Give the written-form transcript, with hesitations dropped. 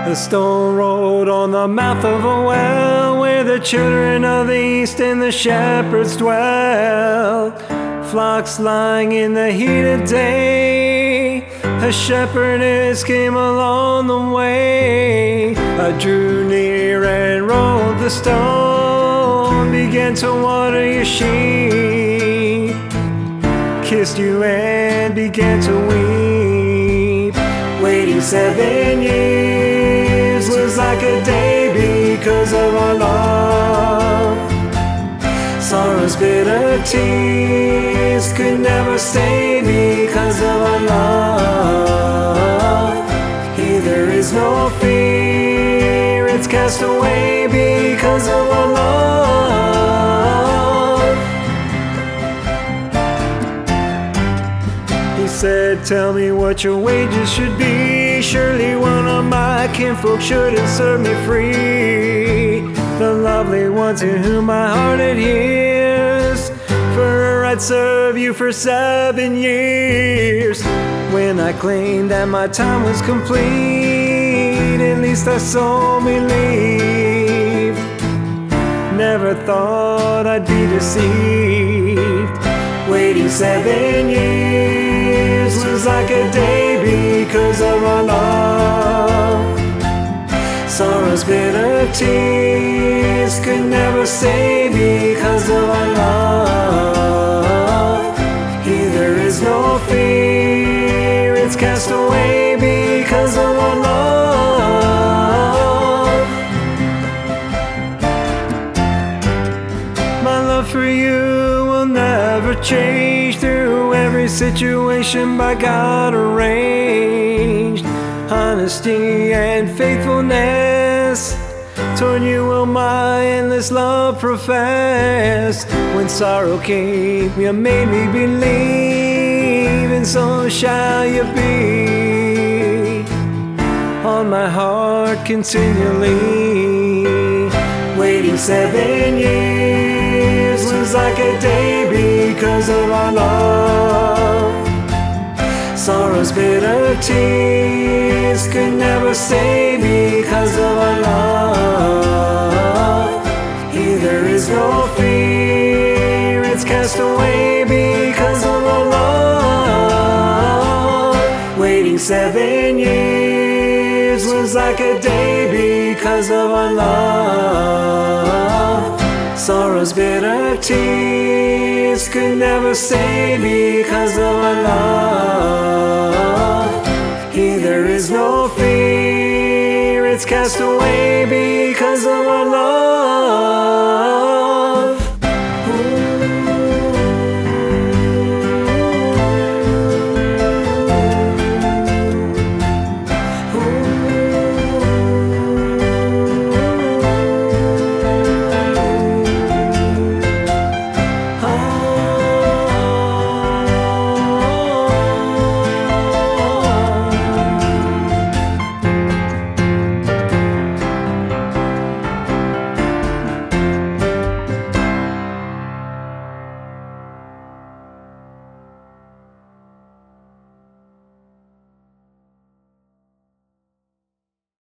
The stone road on the mouth of a well, where the children of the east and the shepherds dwell. Flocks lying in the heat of day, a shepherdess came along the way. I drew near and rolled the stone, began to water your sheep, kissed you and began to weep. Waiting 7 years was like a day because of our love. Sorrow's bitter tears could never stay because of our love. Here there is no fear, it's cast away because of our love. He said, tell me what your wages should be. Surely one of my kinfolk shouldn't serve me free. The lovely one to whom my heart adheres, for I'd serve you for 7 years. When I claimed that my time was complete, at least I so believed. Never thought I'd be deceived. Waiting 7 years was like a day because of our love. Sorrow's bitter tears could never stay because of our love. Here there is no fear, it's cast away because of our love. My love for you will never change, through every situation by God arranged. Honesty and faithfulness, toward you will my endless love profess. When sorrow came, you made me believe, and so shall you be on my heart continually. Waiting 7 years was like a day because of our love. Sorrow's bitter tears could never stay because of our love. Here there is no fear, it's cast away because of our love. Waiting 7 years was like a day because of our love. Sorrow's bitter tears could never stay because of our love. Here there is no fear, it's cast away because of our love.